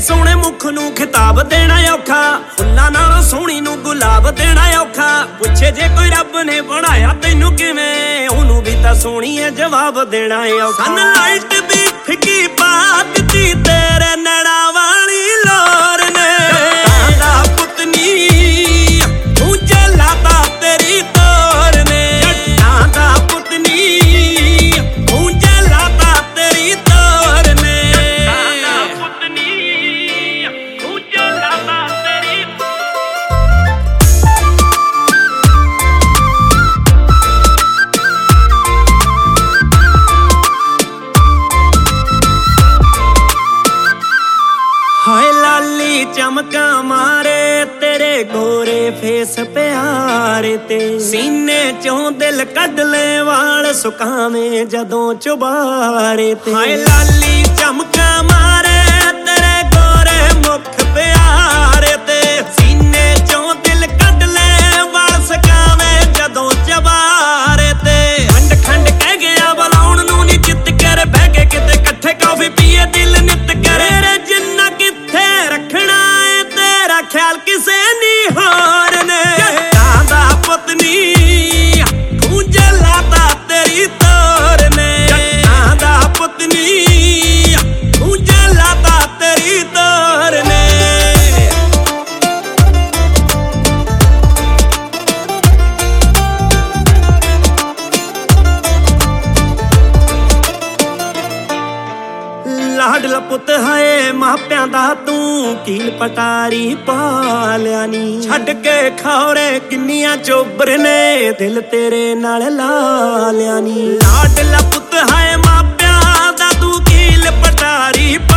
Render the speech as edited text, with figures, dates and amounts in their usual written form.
ਸੋਹਣੇ ਮੁਖ ਨੂੰ ਖਿਤਾਬ ਦੇਣਾ ਔਖਾ, ਫੁੱਲਾਂ ਨਾਲੋਂ ਸੋਹਣੀ ਨੂੰ ਗੁਲਾਬ ਦੇਣਾ ਔਖਾ। ਪੁੱਛੇ ਜੇ ਕੋਈ ਰੱਬ ਨੇ ਬਣਾਇਆ ਤੈਨੂੰ ਕਿਵੇਂ, ਉਹਨੂੰ ਵੀ ਤਾਂ ਸੋਹਣੀਏ ਜਵਾਬ ਦੇਣਾ ਔਖਾ। ਸਨਲਾਈਟ ਦੀ ਫਿੱਕੀ ਪਾ ਦਿੱਤੀ ਤੇਰੇ ਨੈਣਾ ਵਾਲੀ ਲੋਰ ਨੇ, ਜੱਟਾਂ ਦਾ ਪੁੱਤ ਨੀ ਤੂੰ ਜਲਾਤਾ ਤੇਰੀ ਤੋਰ ਨੇ, ਜੱਟਾਂ ਦਾ ਪੁੱਤ ਨੀ ਤੂੰ ਜਲਾਤਾ ਤੇਰੀ ਤੋਰ ਨੇ। ਹਾਏ ਲਾਲੀ ਚਮਕਾਂ ਮਾਰੇ ਤੇਰੇ ਗੋਰੇ ਫੇਸ ਪਿਆਰੇ ਤੇ, ਸੀਨੇ ਚੋਂ ਦਿਲ ਕੱਢ ਲੈ ਵਾਲ ਸੁਕਾਵੇਂ ਜਦੋਂ ਚੁਬਾਰੇ ਤੇ। ਹਾਏ ਲਾਲੀ ਚਮਕਾਂ ਮਾਰੇ ਤੇਰੇ ਗੋਰੇ ਮੁਖ ਪਿਆਰੇ ਤੇ, ਸੀਨੇ ਚੋਂ ਦਿਲ ਕੱਢ ਲੈ ਵਾਲ ਸੁਕਾਵੇਂ ਜਦੋਂ ਚੁਬਾਰੇ ਤੇ। ਖੰਡ ਖੰਡ ਕਹਿ ਗਿਆ ਬੁਲਾਉਣ ਨੂੰ ਨੀ ਚਿੱਤ ਕਰ, ਬਹਿ ਕੇ ਕਿਤੇ ਇਕੱਠੇ ਕਾਫੀ ਪੀਏ ਦਿਲ ਨਿੱਤ ਕਰੇ। ਜਿੰਨਾ ਕਿੱਥੇ ਰੱਖਣਾ ਏ ਤੇਰਾ ਖਿਆਲ ਕਿਸੇ ਨੀ ਹੋਰ ਨੇ, ਜੱਟਾਂ ਦਾ ਪੁੱਤ ਨੀ ਤੂੰ ਜਲਾਤਾ ਤੇਰੀ ਤੋਰ ਨੇ, ਜੱਟਾਂ ਦਾ ਪੁੱਤ ਨੀ ਤੂੰ ਜਲਾਤਾ ਤੇਰੀ ਤੋਰ ਨੇ। ਲਾਡਲਾ ਪੁੱਤ ਹਾਏ ਮਾਪਿਆਂ ਦਾ ਤੂੰ ਕੀਲ ਪਟਾਰੀ ਪਾ ਲਿਆ ਨੀ, ਛੱਡ ਕੇ ਖੌਰੇ ਕਿੰਨੀਆਂ ਚੋਬਰ ਨੇ ਦਿਲ ਤੇਰੇ ਨਾਲ ਲਾ ਲਿਆ ਨੀ। ਲਾਡਲਾ ਪੁੱਤ ਹਾਏ ਮਾਪਿਆਂ ਦਾ ਤੂੰ ਕੀਲ ਪਟਾਰੀ